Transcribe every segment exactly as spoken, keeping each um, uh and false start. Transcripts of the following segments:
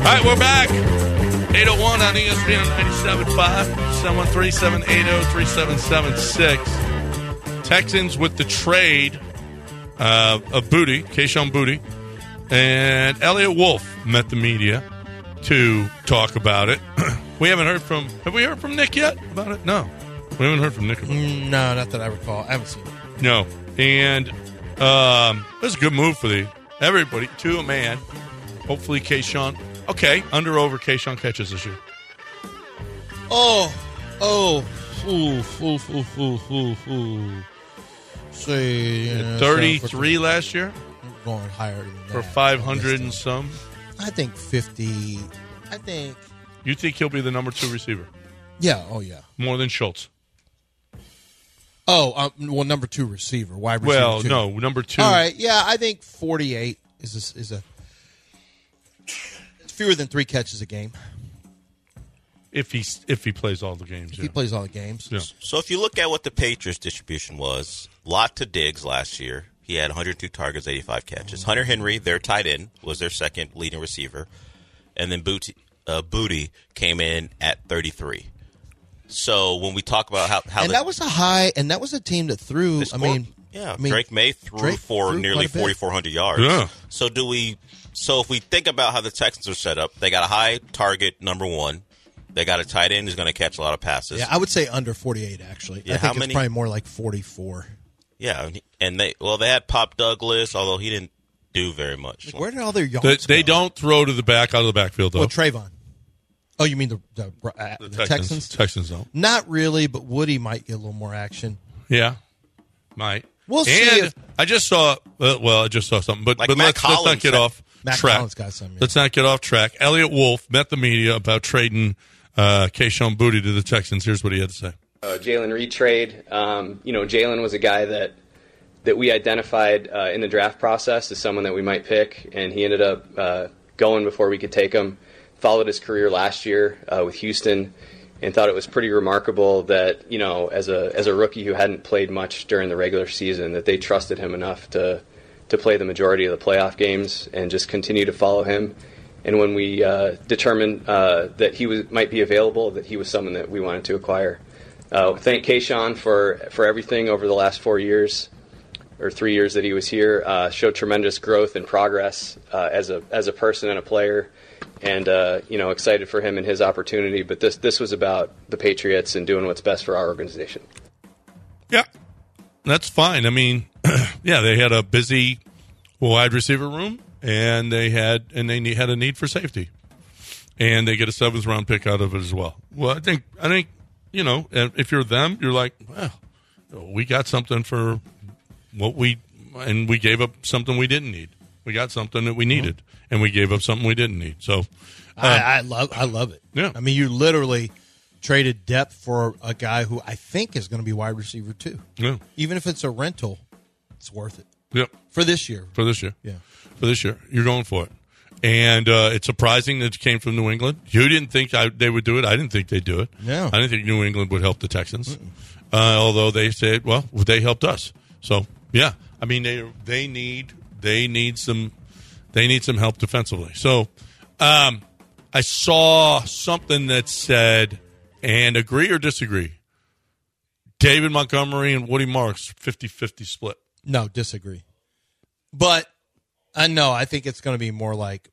right, we're back. eight oh one on E S P N ninety-seven point five, seven one three, seven eight zero, three seven seven six. Texans with the trade uh, of Booty, Kayshon Booty, and Elliott Wolf met the media to talk about it. We haven't heard from, have we heard from Nick yet about it? No. We haven't heard from Nick about it. No, not that I recall. I haven't seen it. No. And um, it was a good move for the everybody, to a man. Hopefully Kayshon, okay, under over Kayshon catches this year. Oh, oh, ooh, ooh, ooh, ooh, ooh, ooh. Say, uh, thirty-three so last year? Going higher than that. For five hundred and some? I think fifty. I think. You think he'll be the number two receiver? Yeah, oh yeah. More than Schultz? Oh, um, well, number two receiver. Wide receiver Well, two. no, number two. All right, yeah, I think forty-eight is a, is a it's fewer than three catches a game. If he if he plays all the games, If yeah. he plays all the games. Yeah. So if you look at what the Patriots distribution was, lot to Diggs last year. He had one hundred two targets, eighty-five catches. Hunter Henry, their tight end, was their second leading receiver. And then Booty, uh, Booty came in at thirty-three. So when we talk about how, how and the, that was a high, and that was a team that threw. I scored, mean, yeah, I mean, Drake May threw Drake for threw nearly quite a bit. forty-four hundred yards. Yeah. So do we? So if we think about how the Texans are set up, they got a high target number one. They got a tight end who's going to catch a lot of passes. Yeah, I would say under forty-eight. Actually, Yeah, I think how it's many- probably more like forty-four. Yeah, and they well they had Pop Douglas, although he didn't do very much. Where did all their yards They, they go? don't throw to the back out of the backfield, though. Well, Trayvon. Oh, you mean the the, uh, the, the Texans, Texans? Texans don't. Not really, but Woody might get a little more action. Yeah, might. We'll and see if- I just saw. Uh, well, I just saw something, but Like but Matt let's, let's not Collins get said- off Matt track. Collins got some, yeah. Let's not get off track. Elliott Wolf met the media about trading uh, Kayshon Booty to the Texans. Here's what he had to say. Uh, Jalen Reed trade. Um, you know, Jalen was a guy that that we identified uh, in the draft process as someone that we might pick, and he ended up uh, going before we could take him. Followed his career last year uh, with Houston, and thought it was pretty remarkable that, you know, as a as a rookie who hadn't played much during the regular season, that they trusted him enough to to play the majority of the playoff games and just continue to follow him. And when we uh, determined uh, that he was might be available, that he was someone that we wanted to acquire. Uh, thank Kayshon for for everything over the last four years. Or three years that he was here, uh, showed tremendous growth and progress uh, as a as a person and a player, and uh, you know, excited for him and his opportunity. But this this was about the Patriots and doing what's best for our organization. Yeah, that's fine. I mean, yeah, they had a busy wide receiver room, and they had and they need, had a need for safety, and they get a seventh round pick out of it as well. Well, I think I think you know, if you're them, you're like, well, we got something for what we and we gave up something we didn't need. We got something that we needed, and we gave up something we didn't need. So, uh, I, I love I love it. Yeah. I mean, you literally traded depth for a guy who I think is going to be wide receiver too. yeah, Even if it's a rental, it's worth it yep. for this year. For this year, Yeah. for this year, you're going for it. And uh, it's surprising that it came from New England. You didn't think I, they would do it. I didn't think they'd do it. No. I didn't think New England would help the Texans. Uh, although they said, well, they helped us. So yeah, I mean they they need they need some they need some help defensively. So um, I saw something that said, and agree or disagree, David Montgomery and Woody Marks fifty-fifty split. No, disagree. But I know I think it's going to be more like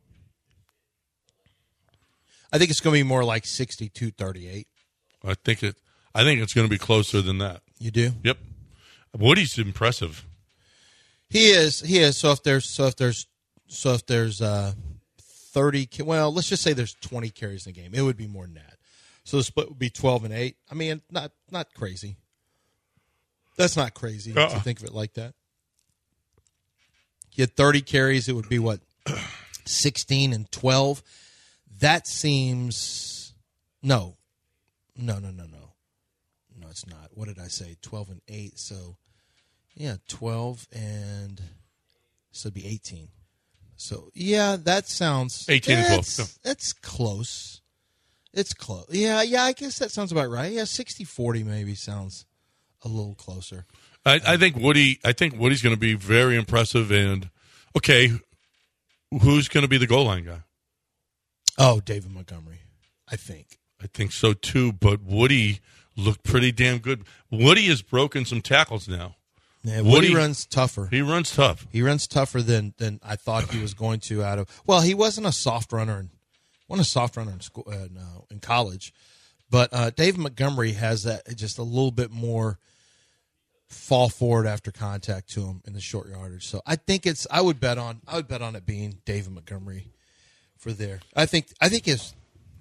I think it's going to be more like sixty-two thirty-eight. I think it. I think it's going to be closer than that. You do? Yep. Woody's impressive. He is. He is. So if there's so if there's so if there's uh thirty, well, let's just say there's twenty carries in the game. It would be more than that. So the split would be twelve and eight. I mean, not not crazy. That's not crazy Uh-uh. to think of it like that. You had thirty carries, it would be what, sixteen and twelve. That seems no, no, no, no, no, no. It's not. What did I say? Twelve and eight. So yeah, twelve and so it'd be eighteen. So yeah, that sounds eighteen and twelve. That's, Yeah. that's close. It's close. Yeah, yeah. I guess that sounds about right. Yeah, sixty forty maybe sounds a little closer. I, I think Woody. I think Woody's going to be very impressive. And okay, who's going to be the goal line guy? Oh, David Montgomery, I think. I think so too, but Woody looked pretty damn good. Woody has broken some tackles now. Yeah, Woody, Woody runs tougher. He runs tough. He runs tougher than than I thought he was going to. Out of well, he wasn't a soft runner. In, wasn't a soft runner in school, uh, no, in college, but uh, David Montgomery has that just a little bit more fall forward after contact to him in the short yardage. So I think it's. I would bet on. I would bet on it being David Montgomery for there. I think. I think his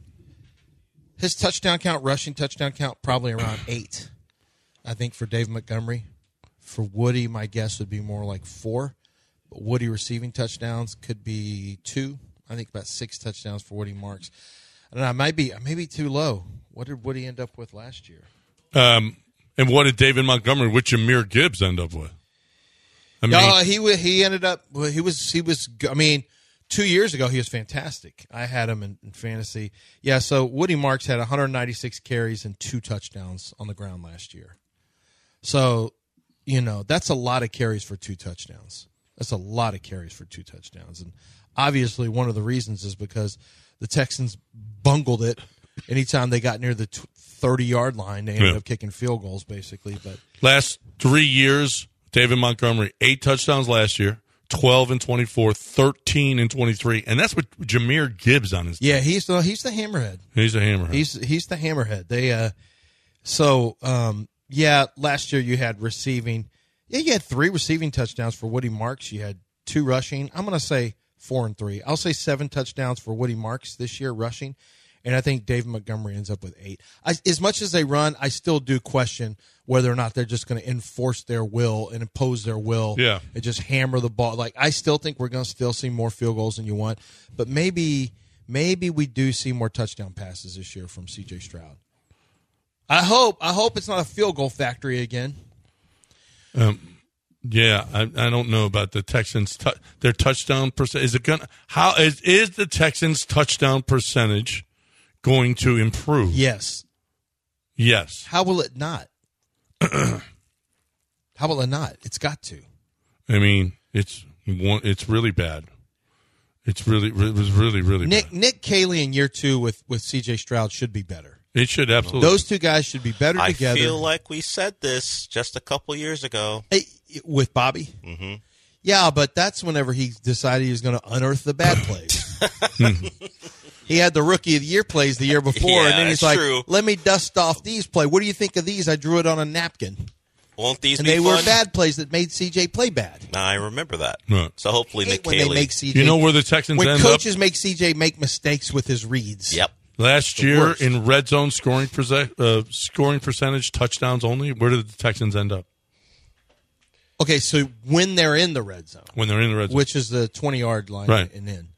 his touchdown count, rushing touchdown count, probably around eight. I think for David Montgomery. For Woody, my guess would be more like four. But Woody receiving touchdowns could be two. I think about six touchdowns for Woody Marks. I don't know. I might be, I may be too low. What did Woody end up with last year? Um, and what did David Montgomery with Jahmyr Gibbs end up with? I mean, uh, he he ended up. He was he was. I mean, two years ago he was fantastic. I had him in, in fantasy. Yeah. So Woody Marks had one hundred ninety-six carries and two touchdowns on the ground last year. So. You know, that's a lot of carries for two touchdowns. That's a lot of carries for two touchdowns. And obviously one of the reasons is because the Texans bungled it anytime they got near the thirty-yard line. They ended yeah. up kicking field goals, basically. But last three years, David Montgomery, eight touchdowns last year, twelve and twenty-four, thirteen and twenty-three. And that's with Jahmyr Gibbs on his team. Yeah, he's the, he's the hammerhead. He's a hammerhead. He's, he's the hammerhead. They, uh, so, um, yeah, last year you had receiving. Yeah, you had three receiving touchdowns for Woody Marks. You had two rushing. I'm going to say four and three. I'll say seven touchdowns for Woody Marks this year rushing, and I think David Montgomery ends up with eight. I, as much as they run, I still do question whether or not they're just going to enforce their will and impose their will yeah. and just hammer the ball. Like I still think we're going to still see more field goals than you want, but maybe maybe we do see more touchdown passes this year from C J Stroud. I hope. I hope it's not a field goal factory again. Um, yeah, I, I don't know about the Texans. Tu- their touchdown percent is it going? How is is the Texans' touchdown percentage going to improve? Yes. Yes. How will it not? How will it not? It's got to. I mean, it's it's really bad. It's really it was really really Nick bad. Nick Caley in year two with with C J Stroud should be better. It should absolutely. Those two guys should be better I together. feel like we said this just a couple years ago. Hey, with Bobby? Mm-hmm. Yeah, but that's whenever he decided he was going to unearth the bad plays. He had the Rookie of the Year plays the year before, Yeah, and then he's that's like, true. let me dust off these plays. What do you think of these? I drew it on a napkin. Won't these And be they fun? were bad plays that made C J play bad. I remember that. Right. So hopefully I hate Nick when Caley. they make C J You know where the Texans when end coaches up? make C J make mistakes with his reads. Yep. Last the year worst. in red zone scoring perce- uh, scoring percentage, touchdowns only. Where did the Texans end up Okay, so when they're in the red zone, when they're in the red zone? which is the twenty-yard line Right. and in,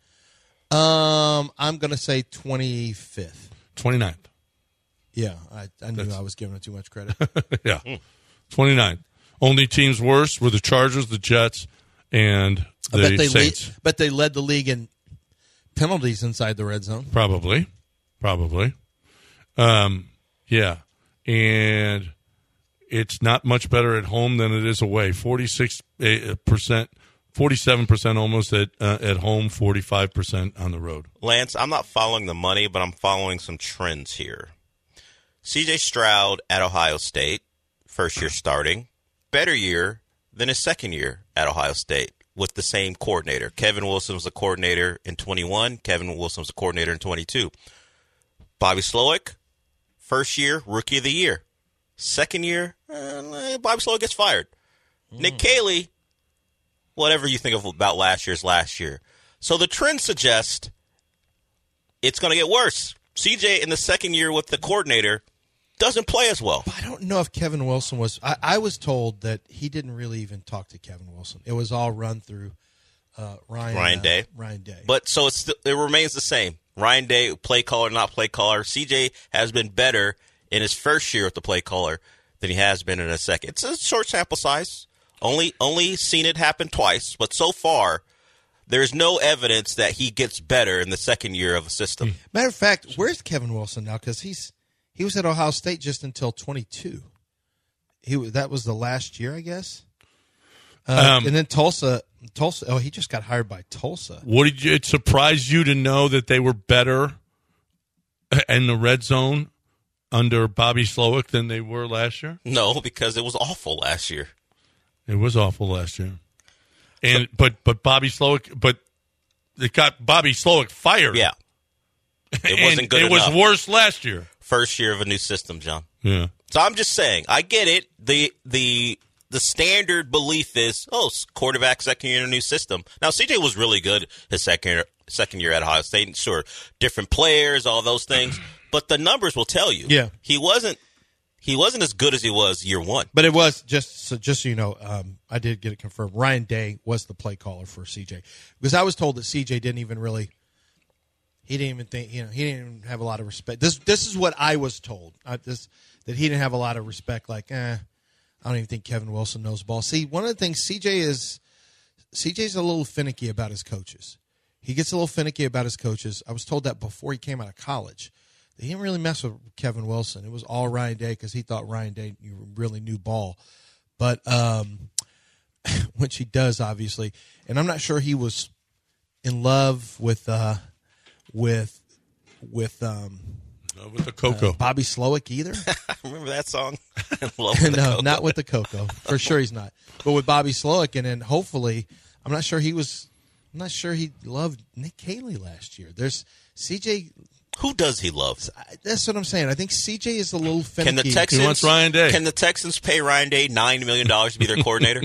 um, I'm going to say twenty-fifth. twenty-ninth. Yeah, I, I knew That's- I was giving it too much credit. Yeah, twenty-ninth. Only teams worse were the Chargers, the Jets, and I the bet they Saints. lead, but they led the league in penalties inside the red zone. Probably, probably. Um, yeah, and it's not much better at home than it is away. Forty-six percent, forty-seven percent almost at uh, at home, forty-five percent on the road. Lance, I'm not following the money, but I'm following some trends here. C J Stroud at Ohio State, first year starting, better year than his second year at Ohio State with the same coordinator. Kevin Wilson was the coordinator in twenty-one. Kevin Wilson was the coordinator in twenty-two. Bobby Slowick, first year, rookie of the year. Second year, uh, Bobby Slowick gets fired. Mm. Nick Caley, whatever you think of about last year's last year. So the trend suggests it's going to get worse. C J in the second year with the coordinator doesn't play as well. I don't know if Kevin Wilson was. I, I was told that he didn't really even talk to Kevin Wilson. It was all run through uh, Ryan Ryan uh, Day. Ryan Day. But so it's it remains the same. Ryan Day, play caller, not play caller. C J has been better in his first year with the play caller than he has been in his second. It's a short sample size. Only only seen it happen twice, but so far there's no evidence that he gets better in the second year of a system. Matter of fact, where's Kevin Wilson now? Because he's he was at Ohio State just until twenty-two. He was- that was the last year, I guess. Uh, Um, and then Tulsa, Tulsa. Oh, he just got hired by Tulsa. What did you, it surprise you to know that they were better in the red zone under Bobby Slowick than they were last year? No, because it was awful last year. It was awful last year. And but but Bobby Slowick, but it got Bobby Slowick fired. Yeah. It wasn't And good It enough. was worse last year. First year of a new system, John. Yeah. So I'm just saying, I get it. The the the standard belief is, oh, quarterback second year in a new system. Now C J was really good his second year, second year at Ohio State. Sure, different players, all those things, but the numbers will tell you. Yeah. he wasn't he wasn't as good as he was year one. But it was just so just so you know, um, I did get it confirmed. Ryan Day was the play caller for C J because I was told that C J didn't even really. He didn't even think, you know, he didn't even have a lot of respect. This this is what I was told. I, this that he didn't have a lot of respect. Like, eh, I don't even think Kevin Wilson knows ball. See, one of the things C J is, C J's a little finicky about his coaches. He gets a little finicky about his coaches. I was told that before he came out of college. He didn't really mess with Kevin Wilson. It was all Ryan Day because he thought Ryan Day really knew ball. But um, which he does, obviously. And I'm not sure he was in love with. Uh, with with um Uh, with the Coco. uh, Bobby Slowick either. Remember that song? Love with the No, Coco. not with the Coco. For sure he's not. But with Bobby Slowick, and then hopefully, I'm not sure he was. I'm not sure he loved Nick Caley last year. There's C J. Who does he love? That's what I'm saying. I think C J is a little finicky. Can the Texans? He wants Ryan Day. Can the Texans pay Ryan Day nine million dollars to be their coordinator?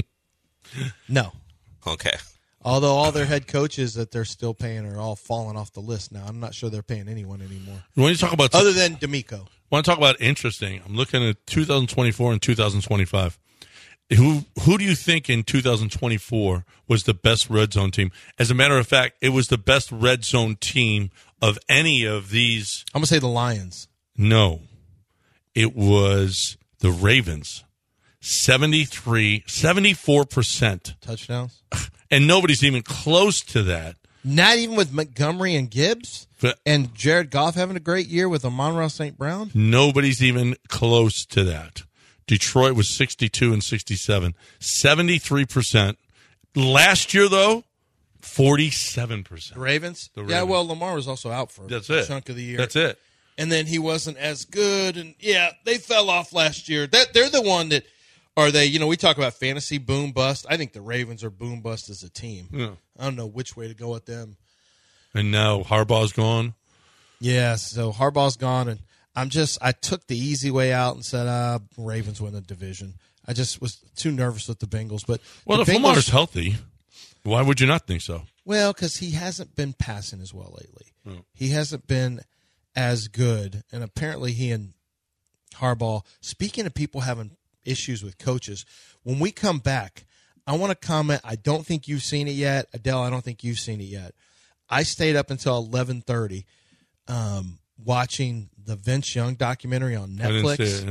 No. Okay. Although all their head coaches that they're still paying are all falling off the list now. I'm not sure they're paying anyone anymore. When you talk about Other than D'Amico. want to talk about interesting, I'm looking at two thousand twenty-four and two thousand twenty-five. Who who do you think in two thousand twenty-four was the best red zone team? As a matter of fact, it was the best red zone team of any of these. I'm going to say the Lions. No, it was the Ravens. seventy-three, seventy-four percent. Touchdowns. And nobody's even close to that. Not even with Montgomery and Gibbs But and Jared Goff having a great year with Amon-Ra Saint Brown. nobody's even close to that. Detroit was sixty-two and sixty-seven. seventy-three percent. Last year, though, forty-seven percent. Ravens? The Yeah, Ravens. well, Lamar was also out for That's a it. chunk of the year. That's it. And then he wasn't as good. And, yeah, they fell off last year. That They're the one that are they, you know, we talk about fantasy boom bust. I think the Ravens are boom bust as a team. Yeah. I don't know which way to go with them. And now Harbaugh's gone. Yeah, so Harbaugh's gone, and I'm just I took the easy way out and said, uh, Ravens win the division. I just was too nervous with the Bengals. But Well, the if Bengals, Lamar's healthy, why would you not think so? well, because he hasn't been passing as well lately. He hasn't been as good, and apparently he and Harbaugh. Speaking of people having issues with coaches, when we come back, I want to comment. I don't think you've seen it yet, Adele. I don't think you've seen it yet. I stayed up until eleven thirty. Um, watching the Vince Young documentary on Netflix. I didn't see it.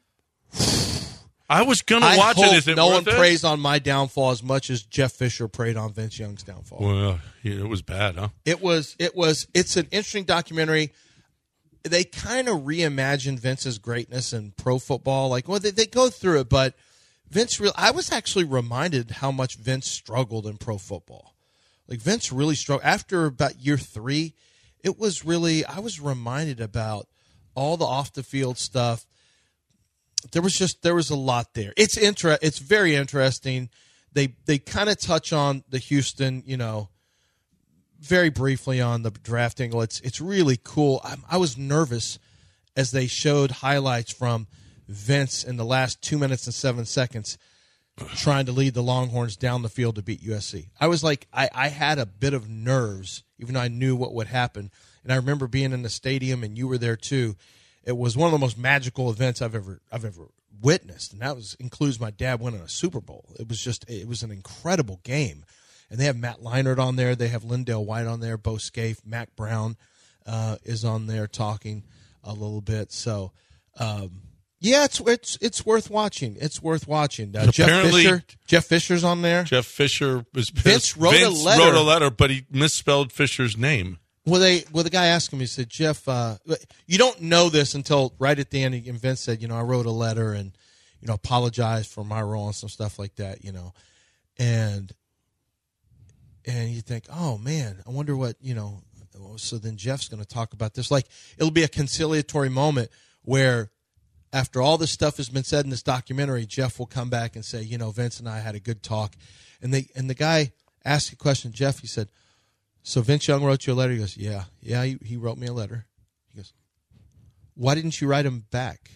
Yeah. I was gonna I watch hope it. Is it no worth one it? preys on my downfall as much as Jeff Fisher preyed on Vince Young's downfall. Well, yeah, it was bad, huh? It was. It was. It's an interesting documentary. They kind of reimagine Vince's greatness in pro football. Like, well, they, they go through it, but Vince. Real. I was actually reminded how much Vince struggled in pro football. Like Vince really struggled after about year three. It was really. I was reminded about all the off the field stuff. There was just there was a lot there. It's inter- It's very interesting. They they kind of touch on the Houston, you know, very briefly on the draft angle. It's it's really cool. I, I was nervous as they showed highlights from Vince in the last two minutes and seven seconds trying to lead the Longhorns down the field to beat U S C. I was like, I, I had a bit of nerves, even though I knew what would happen. And I remember being in the stadium, and you were there too. It was one of the most magical events I've ever I've ever witnessed, and that was includes my dad winning a Super Bowl. It was just it was an incredible game. And they have Matt Leinart on there. They have Lindell White on there. Bo Scaife, Mac Brown uh, is on there talking a little bit. So, um, yeah, it's it's it's worth watching. It's worth watching. Uh, Jeff Apparently- Fisher, Jeff Fisher's on there. Jeff Fisher was pissed. Vince wrote a Vince letter. wrote a letter, but he misspelled Fisher's name. Well, they well the guy asked him. He said, "Jeff, uh, you don't know this until right at the end." And Vince said, "You know, I wrote a letter, and you know, apologized for my role and some stuff like that, you know, and and you think, oh man, I wonder what, you know. So then Jeff's going to talk about this. Like, it'll be a conciliatory moment where after all this stuff has been said in this documentary, Jeff will come back and say, you know, Vince and I had a good talk. And they and the guy asked a question, Jeff, he said, so Vince Young wrote you a letter? He goes, yeah, yeah, he, he wrote me a letter. He goes, why didn't you write him back?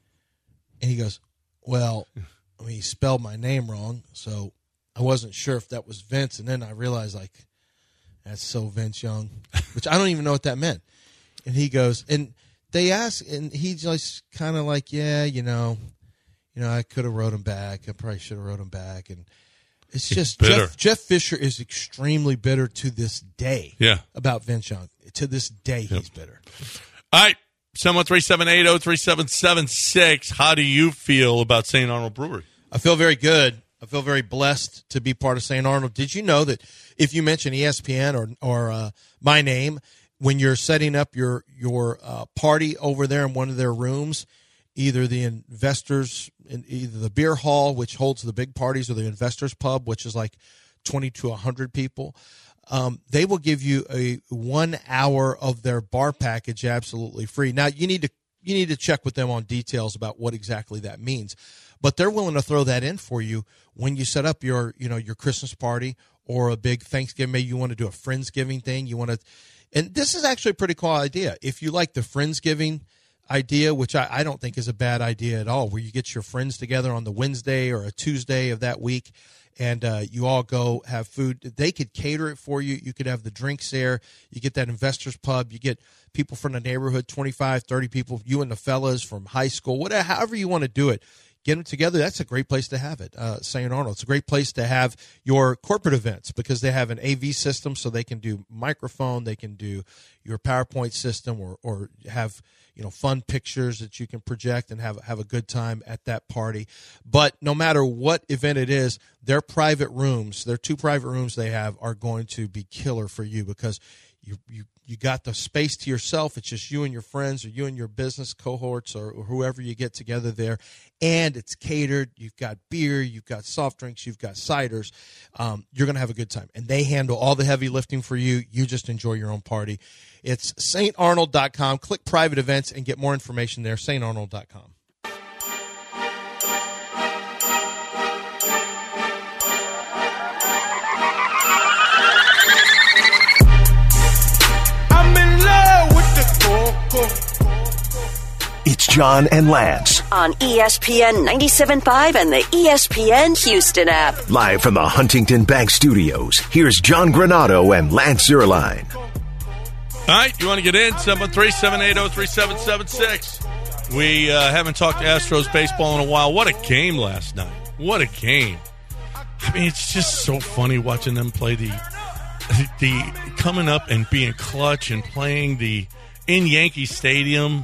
And he goes, well, I mean, he spelled my name wrong, so I wasn't sure if that was Vince. And then I realized, like, that's so Vince Young, which I don't even know what that meant. And he goes, and they ask, and he's just kind of like, yeah, you know, you know, I could have wrote him back. I probably should have wrote him back. And it's just Jeff, Jeff Fisher is extremely bitter to this day. Yeah. About Vince Young. To this day, yep. He's bitter. All right. seven one three, seven eight zero, three seven seven six. How do you feel about Saint Arnold Brewery? I feel very good. I feel very blessed to be part of Saint Arnold. Did you know that if you mention E S P N or or uh, my name, when you're setting up your your uh, party over there in one of their rooms, either the investors, in either the beer hall, which holds the big parties, or the investors pub, which is like twenty to one hundred people, um, they will give you a one hour of their bar package absolutely free. Now, you need to you need to check with them on details about what exactly that means. But they're willing to throw that in for you when you set up your, you know, your Christmas party or a big Thanksgiving. Maybe you want to do a Friendsgiving thing. You want to, and this is actually a pretty cool idea. If you like the Friendsgiving idea, which I, I don't think is a bad idea at all, where you get your friends together on the Wednesday or a Tuesday of that week, and uh, you all go have food. They could cater it for you. You could have the drinks there. You get that investors pub. You get people from the neighborhood, twenty-five, thirty people, you and the fellas from high school, whatever, however you want to do it. Get them together. That's a great place to have it, uh, Saint Arnold. It's a great place to have your corporate events because they have an A V system, so they can do microphone, they can do your PowerPoint system, or or have, you know, fun pictures that you can project and have have a good time at that party. But no matter what event it is, their private rooms, their two private rooms they have, are going to be killer for you because you you you got the space to yourself. It's just you and your friends, or you and your business cohorts, or, or whoever you get together there. And it's catered. You've got beer, you've got soft drinks, you've got ciders. Um, you're going to have a good time. And they handle all the heavy lifting for you. You just enjoy your own party. It's saint arnold dot com. Click private events and get more information there, saint arnold dot com. It's John and Lance on E S P N ninety-seven point five and the E S P N Houston app. Live from the Huntington Bank Studios, here's John Granado and Lance Zierlein. All right, you want to get in? seven one three, seven eight zero, three seven seven six. We uh, haven't talked Astros baseball in a while. What a game last night. What a game. I mean, it's just so funny watching them play the, the coming up and being clutch and playing the in Yankee Stadium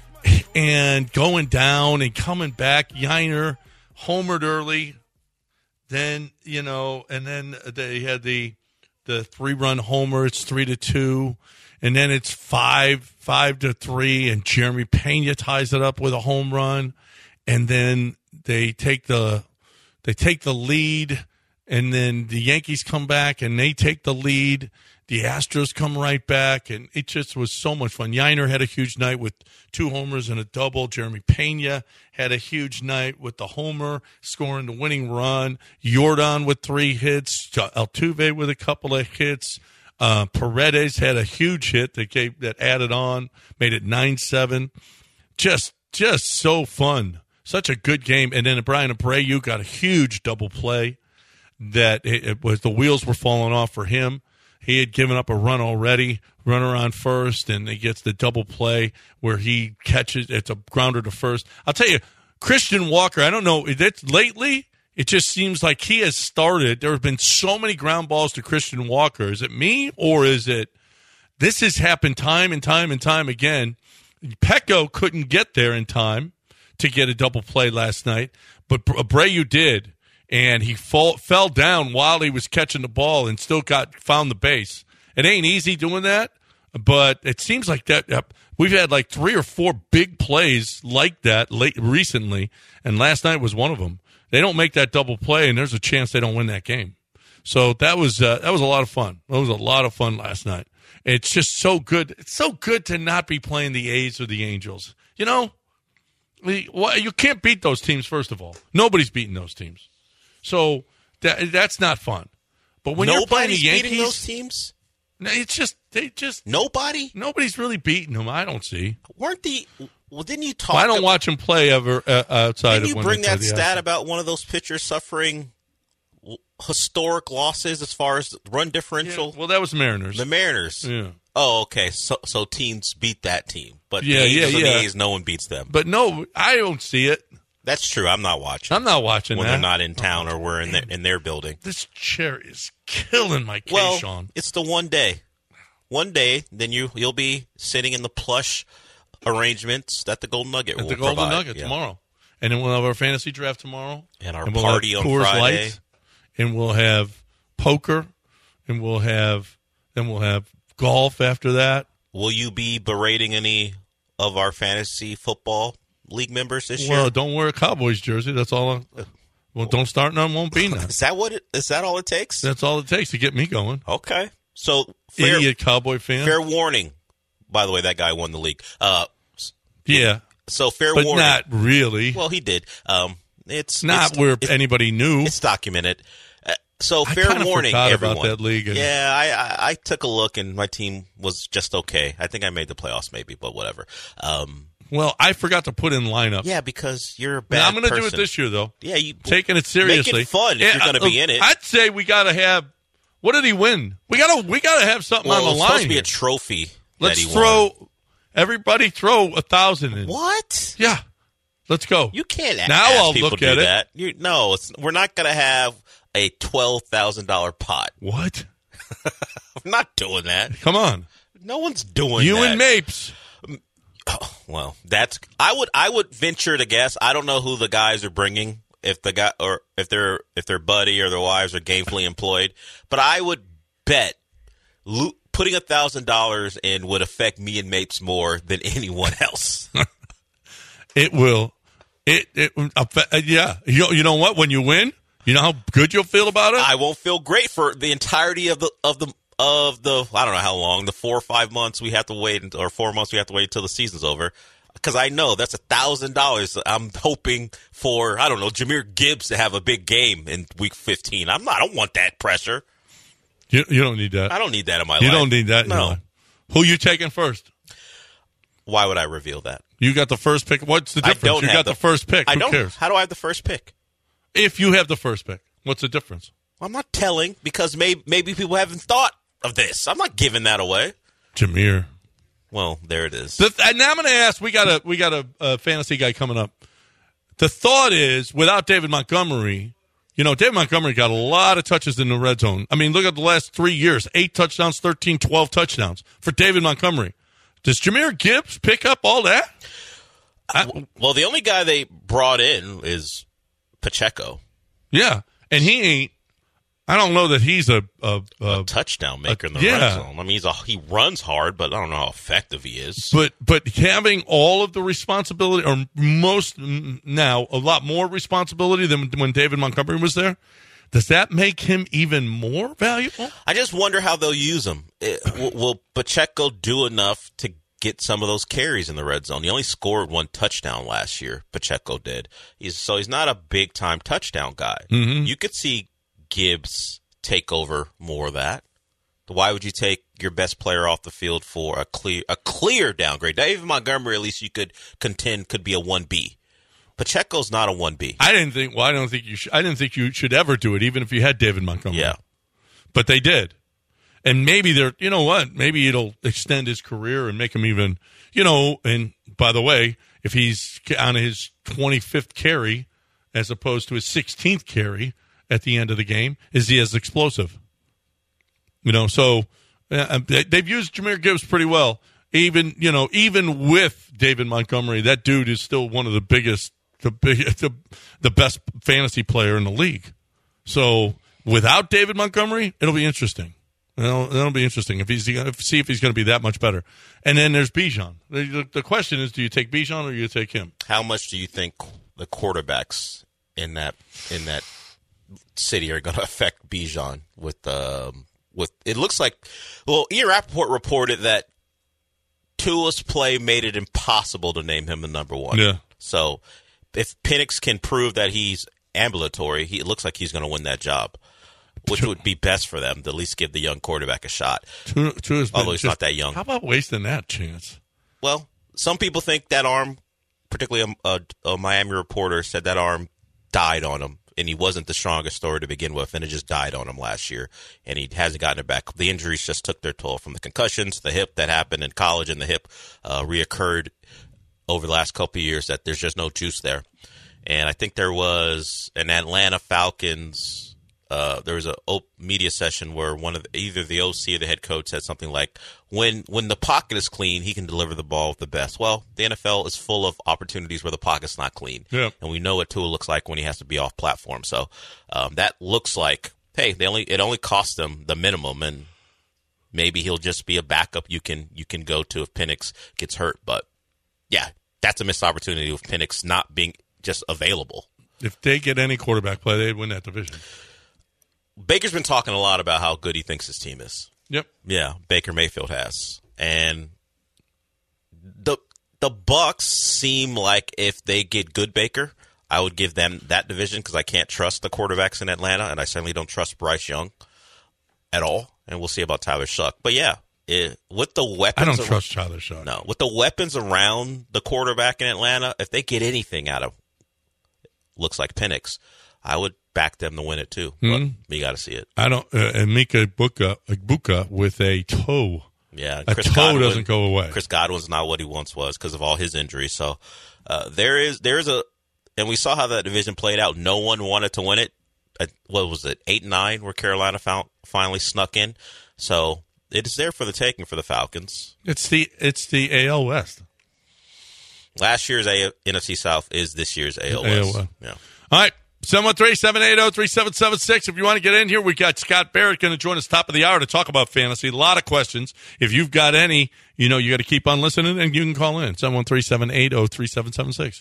and going down and coming back. Yainer homered early. Then, you know, and then they had the the three-run homer. It's three to two. And then it's five, five to three, and Jeremy Pena ties it up with a home run. And then they take the they take the lead, and then the Yankees come back and they take the lead. The Astros come right back, and it just was so much fun. Yainer had a huge night with two homers and a double. Jeremy Pena had a huge night with the homer, scoring the winning run. Jordan with three hits. Altuve with a couple of hits. Uh, Paredes had a huge hit that gave that added on, made it nine seven. Just, just so fun. Such a good game. And then Brian Abreu got a huge double play that it, it was the wheels were falling off for him. He had given up a run already, runner on first, and he gets the double play where he catches. It's a grounder to first. I'll tell you, Christian Walker, I don't know, it's lately, it just seems like he has started. There have been so many ground balls to Christian Walker. Is it me, or is it this has happened time and time and time again? Petco couldn't get there in time to get a double play last night, but Abreu did. And he fall, fell down while he was catching the ball and still got found the base. It ain't easy doing that, But it seems like that uh, we've had like three or four big plays like that late recently, and last night was one of them. They don't make that double play, and there's a chance they don't win that game. So that was uh, that was a lot of fun. That was a lot of fun last night. It's just so good. It's so good to not be playing the A's or the Angels. You know, you can't beat those teams. First of all, nobody's beating those teams, so that that's not fun. But when Nobody's you're playing the Yankees, beating those teams. No, it's just they just Nobody. nobody's really beating them. I don't see. Weren't the well? Didn't you talk? Well, I don't about, watch them play ever uh, outside Didn't of you when bring they play that the stat Astros. about one of those pitchers suffering historic losses as far as run differential? Yeah, well, that was Mariners. The Mariners. Yeah. Oh, okay. So so teams beat that team, but Yeah, the Angels yeah, and the yeah. A's, no one beats them. But no, I don't see it. That's true. I'm not watching I'm not watching when that. they're not in town or we're in their in their building. This chair is killing my case, Well, Sean. it's the one day. One day, then you you'll be sitting in the plush arrangements that the Golden Nugget At will the Golden provide. Nugget Yeah. tomorrow. And then we'll have our fantasy draft tomorrow. And our we'll party have on Coors Friday. Lights, and we'll have poker, and we'll have then we'll have golf after that. Will you be berating any of our fantasy football league members this Well, year? don't wear a Cowboys jersey. That's all. I, well, don't start none, won't be none. Is that what it, is that all it takes? That's all it takes to get me going. Okay. So fair, Idiot Cowboy fan. fair warning. By the way, that guy won the league. Uh, Yeah, so fair but warning. not really. Well, he did. Um, it's not it's, where it's, anybody knew. It's documented. Uh, so I fair kinda warning, forgot everyone. about that league and- Yeah, I, I I took a look and my team was just okay. I think I made the playoffs, maybe, but whatever. Um, Well, I forgot to put in lineups. yeah, because you're a bad. Now, I'm going to do it person. this year, though. Yeah, you Taking it seriously. Make it fun if Yeah, you're going to uh, be in it. I'd say we got to have. What did he win? We got to. We got to have something well, on the it's line. supposed to be here. a trophy. Let's that he throw. won. Everybody throw a thousand in. What? Yeah, let's go. You can't a- Now ask I'll people look to do at it. that. You, no, it's, we're not going to have a twelve thousand dollar pot. What? I'm not doing that. Come on, No one's doing you that. and Mapes. Oh, well, that's I would I would venture to guess. I don't know who the guys are bringing, if the guy or if their if their buddy or their wives are gainfully employed, but I would bet lo- putting a thousand dollars in would affect me and Mapes more than anyone else. It will. It. It. Uh, yeah. You. You know what? When you win, you know how good you'll feel about it. I won't feel great for the entirety of the of the of the I don't know how long, the four or five months we have to wait until, or four months we have to wait until the season's over. Because I know that's a thousand dollars. I'm hoping for I don't know Jahmyr Gibbs to have a big game in week fifteen. I'm not. I don't want that pressure. You. You don't need that. I don't need that in my You life. don't need that. in your No. life. Who you taking first? Why would I reveal that? You got the first pick. What's the I difference? don't You have got the, first pick. I Who don't. cares? How do I have the first pick? If you have the first pick, what's the difference? I'm not telling because maybe maybe people haven't thought of this. I'm not giving that away. Jameer. Well, there it is. The, and now I'm going to ask. We got a we got a, a fantasy guy coming up. The thought is, without David Montgomery, you know, David Montgomery got a lot of touches in the red zone. I mean, look at the last three years: eight touchdowns, thirteen, twelve touchdowns for David Montgomery. Does Jahmyr Gibbs pick up all that? I, well, the only guy they brought in is Pacheco, yeah, and he ain't. I don't know that he's a, a, a a touchdown maker in the yeah. red zone. I mean, he's a, he runs hard, but I don't know how effective he is. But but having all of the responsibility, or most now, a lot more responsibility than when David Montgomery was there, does that make him even more valuable? I just wonder how they'll use him. It, will, will Pacheco do enough to get some of those carries in the red zone? He only scored one touchdown last year. Pacheco did. He's so he's not a big time touchdown guy. Mm-hmm. You could see Gibbs take over more of that. Why would you take your best player off the field for a clear a clear downgrade? David Montgomery, at least you could contend, could be a one B. Pacheco's not a one B. I didn't think. Well, I don't think you. Should, I didn't think you should ever do it, even if you had David Montgomery. Yeah, but they did, and maybe they're. You know what? Maybe it'll extend his career and make him even. You know. And by the way, if he's on his twenty-fifth carry as opposed to his sixteenth carry at the end of the game, is he as explosive? You know, so uh, they, they've used Jahmyr Gibbs pretty well. Even you know, even with David Montgomery, that dude is still one of the biggest, the big, the, the best fantasy player in the league. So without David Montgomery, it'll be interesting. That'll, that'll be interesting if he's gonna see if he's going to be that much better. And then there's Bijan. The, the question is, do you take Bijan or do you take him? How much do you think the quarterbacks in that in that city are going to affect Bijan? With um, with it looks like, well, Ian Rappaport reported that Tua's play made it impossible to name him the number one. Yeah. So if Penix can prove that he's ambulatory, he, it looks like he's going to win that job, which would be best for them to at least give the young quarterback a shot. Tua, Tua's although he's just, not that young. How about wasting that chance? Well, some people think that arm, particularly a, a, a Miami reporter, said that arm died on him, and he wasn't the strongest story to begin with, and it just died on him last year, and he hasn't gotten it back. The injuries just took their toll from the concussions, the hip that happened in college, and the hip uh, reoccurred over the last couple of years, that there's just no juice there. And I think there was an Atlanta Falcons, uh, there was a media session where one of the, either the O C or the head coach said something like, when when the pocket is clean, he can deliver the ball with the best. Well, the N F L is full of opportunities where the pocket's not clean. Yeah. And we know what Tua looks like when he has to be off platform. So um, that looks like, hey, they only it only costs them the minimum, and maybe he'll just be a backup you can you can go to if Penix gets hurt. But, yeah, that's a missed opportunity with Penix not being just available. If they get any quarterback play, they'd win that division. Baker's been talking a lot about how good he thinks his team is. Yep. Yeah, Baker Mayfield has. And the the Bucks seem like if they get good Baker, I would give them that division because I can't trust the quarterbacks in Atlanta, and I certainly don't trust Bryce Young at all. And we'll see about Tyler Shuck. But, yeah, it, with the weapons. I don't around, trust Tyler Shuck. No. With the weapons around the quarterback in Atlanta, if they get anything out of looks like Penix, I would back them to win it too. Mm-hmm. But you got to see it. I don't. Uh, and Mika Buka, Buka with a toe. Yeah, a Chris toe Godwin, doesn't go away. Chris Godwin's not what he once was because of all his injuries. So uh, there is there is a, and we saw how that division played out. No one wanted to win it. At, what was it, eight and nine, where Carolina found, finally snuck in. So it is there for the taking for the Falcons. It's the it's the A L West. Last year's a- N F C South is this year's A L West. A L West. Yeah. All right. seven one three, seven eight zero, three seven seven six. If you want to get in here, we got Scott Barrett going to join us top of the hour to talk about fantasy. A lot of questions. If you've got any, you know, you got to keep on listening, and you can call in. seven one three, seven eight zero, three seven seven six.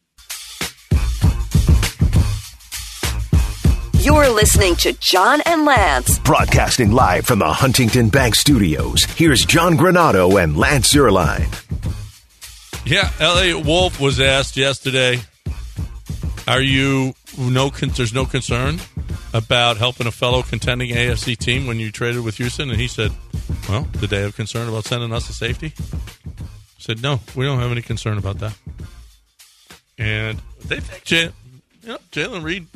You're listening to John and Lance. Broadcasting live from the Huntington Bank Studios, here's John Granado and Lance Zierlein. Yeah, Elliot Wolf was asked yesterday, are you no? There's no concern about helping a fellow contending A F C team when you traded with Houston? And he said, well, did they have concern about sending us a safety? I said, no, we don't have any concern about that. And they think Jay, you know, Jalen Reed,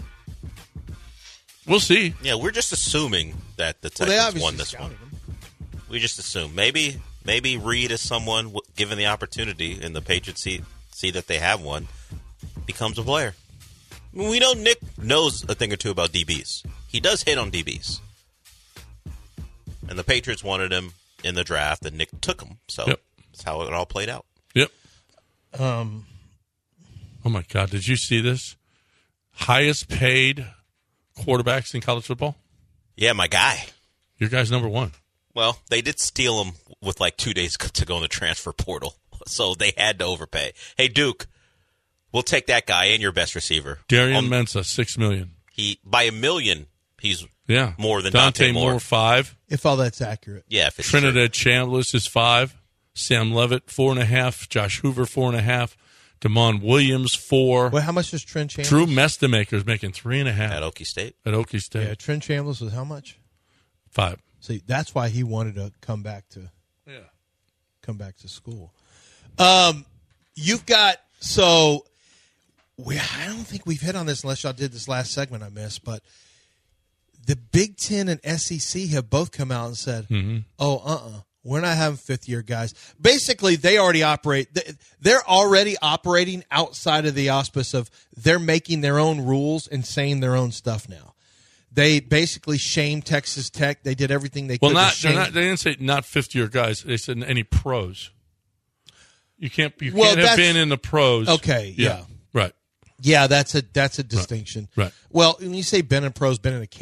we'll see. Yeah, we're just assuming that the Well, they Texans obviously won this scouted one. him. We just assume maybe maybe Reed is someone w- given the opportunity, and the Patriots see see that they have one, becomes a player. I mean, we know Nick knows a thing or two about D Bs. He does hit on D Bs, and the Patriots wanted him in the draft, and Nick took him. So Yep. that's how it all played out. Yep. Um, Oh, my God. Did you see this? Highest paid quarterbacks in college football? Yeah, my guy. Your guy's number one. Well, they did steal him with like two days to go in the transfer portal, so they had to overpay. Hey, Duke, we'll take that guy and your best receiver. Darian Um, Mensah, six million dollars. He by a million, he's Yeah. more than Dante Dante Moore. Moore, five. if all that's accurate. Yeah, if it's Trinidad Chambliss is five. Sam Levitt, four and a half. Josh Hoover, four and a half. Damon Williams, four. Well, how much was Trent Chambliss? Drew Mestamaker is making three and a half true. At Okie State. at Okie State. Yeah, Trent Chambliss was how much? Five. See, that's why he wanted to come back to Yeah. come back to school. Um, you've got so we. I don't think we've hit on this unless y'all did this last segment I missed, but the Big Ten and S E C have both come out and said, Mm-hmm. "Oh, uh, uh-uh, uh, we're not having fifth year guys." Basically, they already operate. They're already operating outside of the auspice of they're making their own rules and saying their own stuff now. They basically shamed Texas Tech. They did everything they Well, could. not, to they're shame. not. They didn't say not fifth year guys. They said any pros. You can't. You Well, can't have that's- been in the pros. Okay, yeah. Right. Yeah, that's a that's a distinction. Right. Well, when you say been in pros, been in a camp.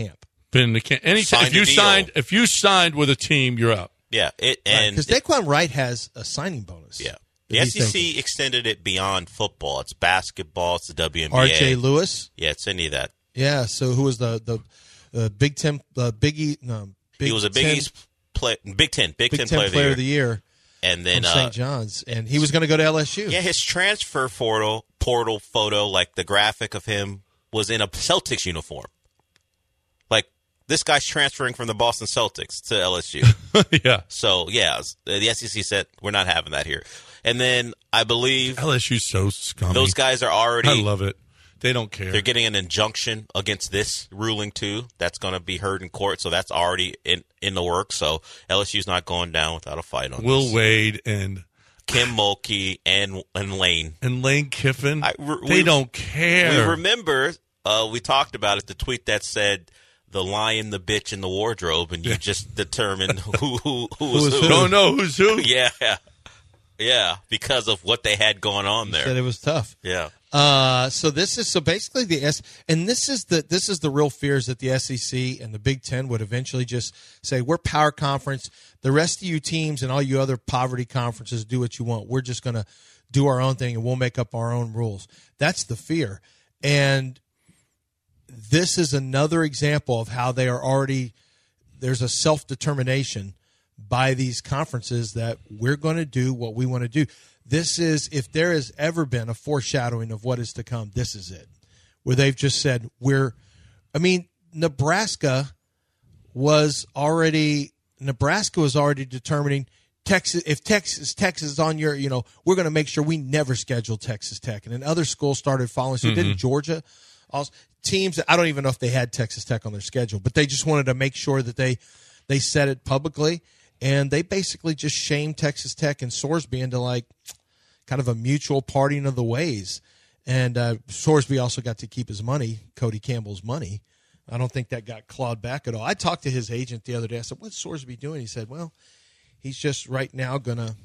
Been the can- any Signed if you a deal. signed if you signed with a team, you're out. Yeah, it and Because it- Daquan Wright has a signing bonus. yeah, that the he's S E C taking. extended it beyond football. It's basketball. It's the W N B A. R J Lewis. Yeah, it's any of that. Yeah. So who was the the uh, Big Ten uh, Big E? No, Big He was a Big Ten, East play, Big Ten, Big, Big Ten, Ten player, Player of the year. And then from uh, Saint John's, and he was going to go to L S U. yeah, his transfer portal portal photo, like the graphic of him, was in a Celtics uniform. Like this guy's transferring from the Boston Celtics to L S U. Yeah, So yeah, the S E C said we're not having that here. And then I believe L S U's so scummy. those guys are already. I love it. They don't care. They're getting an injunction against this ruling too. That's going to be heard in court, so that's already in, in the works. So L S U's not going down without a fight on Will this. Wade and Kim Mulkey and and Lane. and Lane Kiffin. I- we- they don't care. We remember uh, we talked about it. The tweet that said the lion, the bitch, and the wardrobe, and you just determined who who who was who. Don't know who's who. Yeah, yeah, because of what they had going on Said there. it was tough. Yeah. Uh, so this is so basically the S, and this is the this is the real fears that the S E C and the Big Ten would eventually just say, we're power conference. The rest of you teams and all you other poverty conferences do what you want. We're just going to do our own thing and we'll make up our own rules. That's the fear, and this is another example of how they are already there's a self determination by these conferences that we're going to do what we want to do. This is, if there has ever been a foreshadowing of what is to come, this is it. Where they've just said, we're, I mean, Nebraska was already, Nebraska was already determining Texas, if Texas, Texas is on your, you know, we're going to make sure we never schedule Texas Tech. And then other schools started following. So didn't Georgia also, teams, I don't even know if they had Texas Tech on their schedule, but they just wanted to make sure that they, they said it publicly. And they basically just shamed Texas Tech and Sorsby into like kind of a mutual parting of the ways. And uh, Sorsby also got to keep his money, Cody Campbell's money. I don't think that got clawed back at all. I talked to his agent the other day. I said, what's Sorsby doing? He said, well, he's just right now going to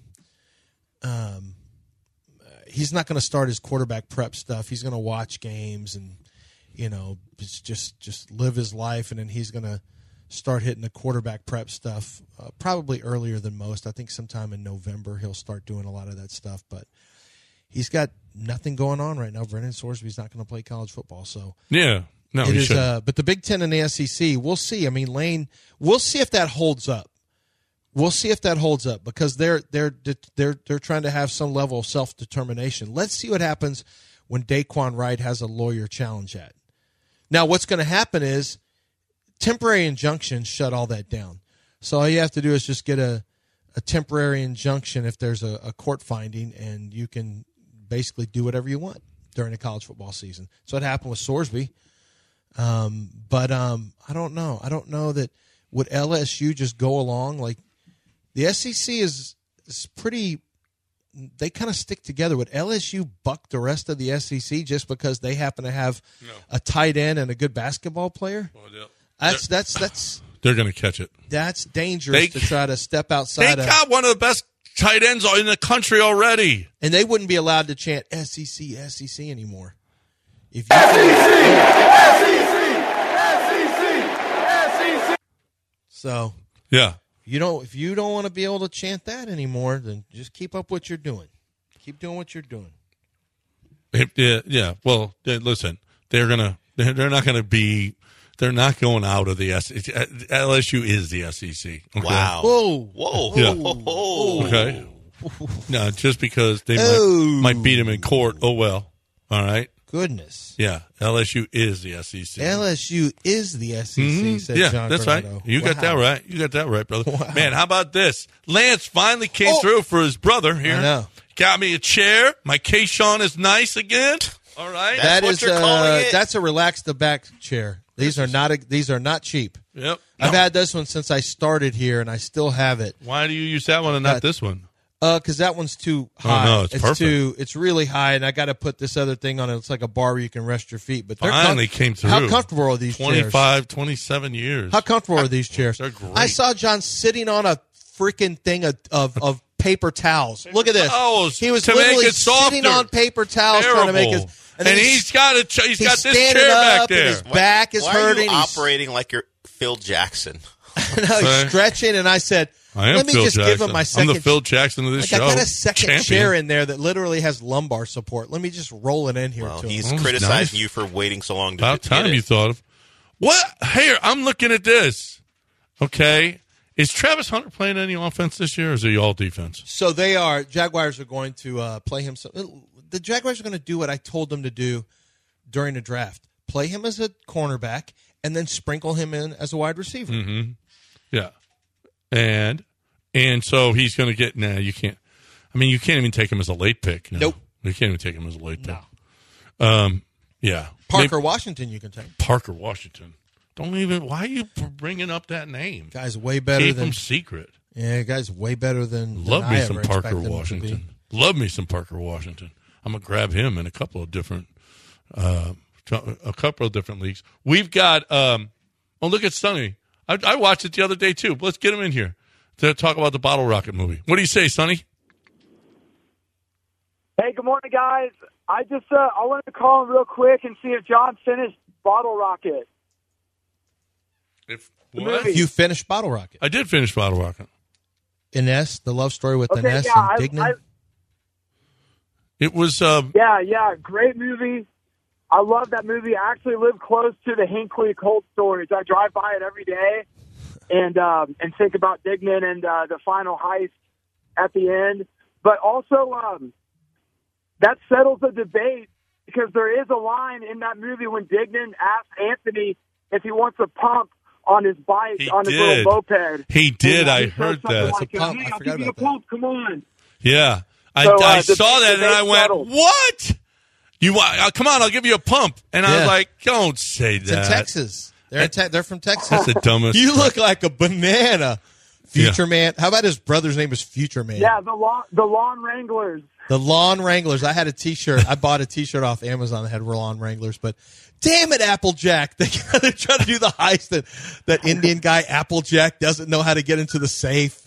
um, – he's not going to start his quarterback prep stuff. He's going to watch games and, you know, just just live his life, and then he's going to – start hitting the quarterback prep stuff uh, probably earlier than most. I think sometime in November he'll start doing a lot of that stuff, but he's got nothing going on right now. Brennan Sorsby's not going to play college football, so Yeah, no, it he is. shouldn't. Uh, but the Big Ten and the S E C, we'll see. I mean, Lane, we'll see if that holds up. We'll see if that holds up because they're they're they're they're trying to have some level of self determination. Let's see what happens when Daquan Wright has a lawyer challenge that. Now, what's going to happen is temporary injunctions shut all that down. So all you have to do is just get a, a temporary injunction if there's a, a court finding, and you can basically do whatever you want during the college football season. So it happened with Sorsby. Um, but um, I don't know. I don't know that would L S U just go along. Like the S E C is, is pretty – they kind of stick together. Would L S U buck the rest of the S E C just because they happen to have No. a tight end and a good basketball player? Well, they'll- That's that's that's They're going to catch it. that's dangerous They- to try to step They outside of, got one of the best tight ends in the country already. and they wouldn't be allowed to chant S E C S E C anymore. If you can, so Yeah. you don't if you don't want to be able to chant that anymore, then just keep up what you're doing. Keep doing what you're doing. If- yeah, yeah. Well, uh, listen, they're gonna. They're, they're not gonna be. They're not going out of the S E C. L S U is the S E C. Okay? Wow. Whoa. Whoa. Yeah. Whoa. Okay. No, just because they Oh. might, might beat him in court. Oh well. All right. Goodness. Yeah. L S U is the S E C. L S U is the S E C, Mhm. said Yeah, John that's Granado. right. You got Wow. that right. You got that right, brother. Wow. Man, how about this? Lance finally came Oh. through for his brother here. I know. Got me a chair. My K-Shawn is nice again. All right. That's That what is you're uh, calling it? that's a relax the back chair. These are not a, these are not cheap. Yep. I've No. had this one since I started here, and I still have it. Why do you use that one and not Got- this one? Uh, because that one's too high. no, it's perfect. too. It's really high, and I got to put this other thing on it. It's like a bar where you can rest your feet. But they're Finally com- came through. How comfortable are these chairs? twenty-five, twenty-seven years. How comfortable are these chairs? They're great. I saw John sitting on a freaking thing of of, of paper towels. Look at this. towels He was to make literally it softer. sitting on paper towels trying to make his. And, then he's got a ch- he's, he's got this standing chair back up, and there. his back is Why hurting. Are you He's- operating like you're Phil Jackson. no, he's stretching, and I said, I am let me Phil just Jackson. give him my second. I'm the Phil Jackson of this like show. I got a second Champion. chair in there that literally has lumbar support. Let me just roll it in here Well, to he's him. Oh, criticizing nice. you for waiting so long to About get time it. you thought of. What? Here, I'm looking at this. Okay. Is Travis Hunter playing any offense this year, or is he all defense? So they are. Jaguars are going to uh, play him. Some, the Jaguars are going to do what I told them to do during the draft: play him as a cornerback, and then sprinkle him in as a wide receiver. Mm-hmm. Yeah. And and so he's going to get. Nah, you can't. I mean, you can't even take him as a late pick. No. Nope. You can't even take him as a late No. pick. Um. Yeah. Parker Maybe- Washington, you can take. Parker Washington. Don't even. Why are you bringing up that name? Guy's way better Keep than. him secret. Yeah, guy's way better than. Love than me I some ever Parker expected him to be. Washington. Love me some Parker Washington. I'm gonna grab him in a couple of different, uh, a couple of different leagues. We've got. Um, oh, look at Sonny. I, I watched it the other day too. Let's get him in here to talk about the Bottle Rocket movie. What do you say, Sonny? Hey, good morning, guys. I just uh, I wanted to call him real quick and see if John finished Bottle Rocket. If The what? movie. You finished Bottle Rocket. I did finish Bottle Rocket. Ines, the love story with Okay, Ines yeah, and I, Dignan. I, It was. Uh, yeah, yeah, great movie. I love that movie. I actually live close to the Hinckley Cold Storage. I drive by it every day and um, and think about Dignan and uh, the final heist at the end. But also, um, that settles the debate because there is a line in that movie when Dignan asks Anthony if he wants a pump on his bike, He on his did. little moped. He did. And, uh, I he says heard something that. Like, It's a pump. Hey, I I'll forgot give you a about that. pump. Come on. Yeah, I, So, uh, I the- saw that the and I base went, settled. "What? You want? Uh, come on, I'll give you a pump." And I Yeah. was like, "Don't say It's in that." Texas. They're in te- they're from Texas. That's the dumbest. You look like a banana. Future Man. How about his brother's name is Future Man? Yeah, the lawn, the lawn wranglers. The Lawn Wranglers. I had a T-shirt. I bought a T-shirt off Amazon that had Lawn Wranglers, but damn it, Applejack! They, they're trying to do the heist that that Indian guy Applejack doesn't know how to get into the safe.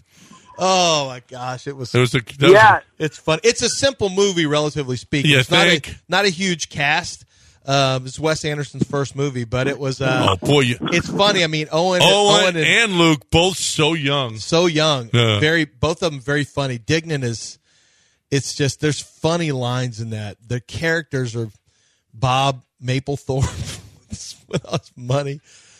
Oh my gosh, it was. It was a that was- Yeah, It's fun. It's a simple movie, relatively speaking. You it's not a, think? not a huge cast. Um, it's Wes Anderson's first movie, but it was. Uh, oh boy, you, It's funny. I mean, Owen, Owen, Owen and, and Luke both so young. so young, Yeah. very both of them very funny. Dignan is. It's just there's funny lines in that. The characters are Bob Mapplethorpe with all his money.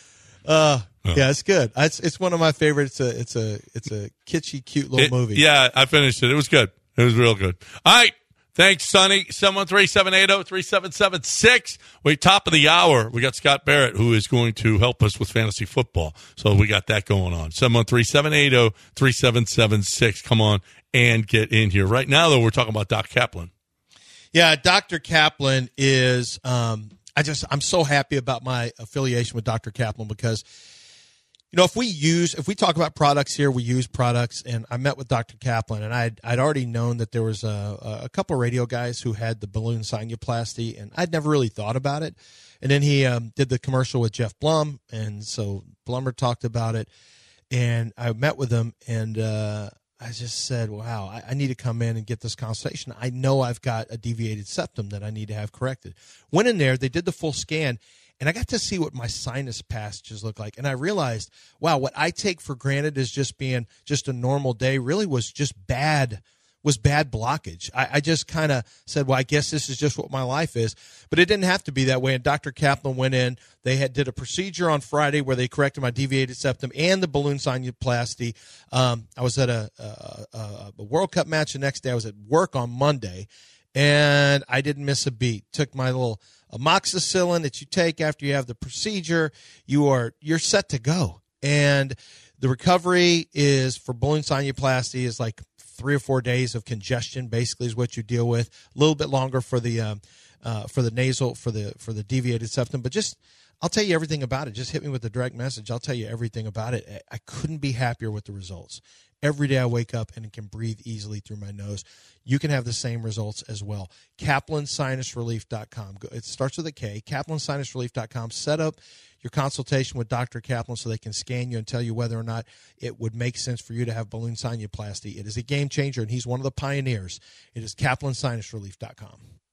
Uh, yeah, it's good. It's it's one of my favorites. It's a it's a it's a kitschy, cute little It- movie. Yeah, I finished it. It was good. It was real good. All right. Thanks, Sonny. seven one three, seven eight zero, three seven seven six. Wait, top of the hour. We got Scott Barrett, who is going to help us with fantasy football. So we got that going on. seven one three, seven eight zero, three seven seven six. Come on and get in here. Right now, though, we're talking about Doc Kaplan. Yeah, Doctor Kaplan is. Um, I just I'm so happy about my affiliation with Doctor Kaplan because, you know, if we use if we talk about products here, we use products. And I met with Doctor Kaplan, and I'd I'd already known that there was a a couple radio guys who had the balloon sinuplasty, and I'd never really thought about it. And then he um, did the commercial with Jeff Blum, and so Blummer talked about it, and I met with him, and uh, I just said, wow, I, I need to come in and get this consultation. I know I've got a deviated septum that I need to have corrected. Went in there, they did the full scan, and I got to see what my sinus passages look like. And I realized, wow, what I take for granted as just being just a normal day really was just bad, was bad blockage. I, I just kind of said, well, I guess this is just what my life is. But it didn't have to be that way. And Doctor Kaplan went in. They had did a procedure on Friday where they corrected my deviated septum and the balloon sinuplasty. Um, I was at a, a, a, a World Cup match the next day. I was at work on Monday, and I didn't miss a beat. Took my little amoxicillin that you take after you have the procedure. You are you're set to go. And the recovery is for balloon sinuplasty is like three or four days of congestion, basically, is what you deal with. A little bit longer for the um, uh, for the nasal for the for the deviated septum, but just I'll tell you everything about it. Just hit me with a direct message. I'll tell you everything about it. I couldn't be happier with the results. Every day I wake up and can breathe easily through my nose. You can have the same results as well. Kaplan Sinus Relief dot com. It starts with a K. Kaplan Sinus Relief dot com. Set up your consultation with Doctor Kaplan so they can scan you and tell you whether or not it would make sense for you to have balloon sinuplasty. It is a game changer, and he's one of the pioneers. It is Kaplan Sinus Relief dot com.